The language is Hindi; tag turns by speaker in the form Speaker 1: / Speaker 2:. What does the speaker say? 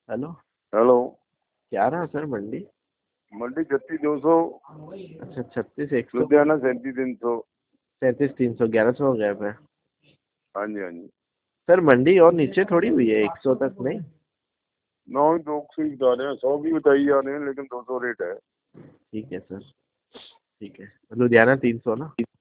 Speaker 1: हेलो।
Speaker 2: हेलो।
Speaker 1: क्या रहा सर मंडी?
Speaker 2: मंडी 36,200।
Speaker 1: अच्छा 36,100।
Speaker 2: लुधियाना 37,300।
Speaker 1: 37,300 1100 हो गया पे।
Speaker 2: हाँ जी हाँ जी।
Speaker 1: सर मंडी और नीचे थोड़ी हुई है 100 तक नहीं?
Speaker 2: 9 2 ही बता रहे हैं, 100 भी बताई जा रहे हैं, लेकिन 200 रेट है।
Speaker 1: ठीक है सर। ठीक है। लुधियाना 300 ना?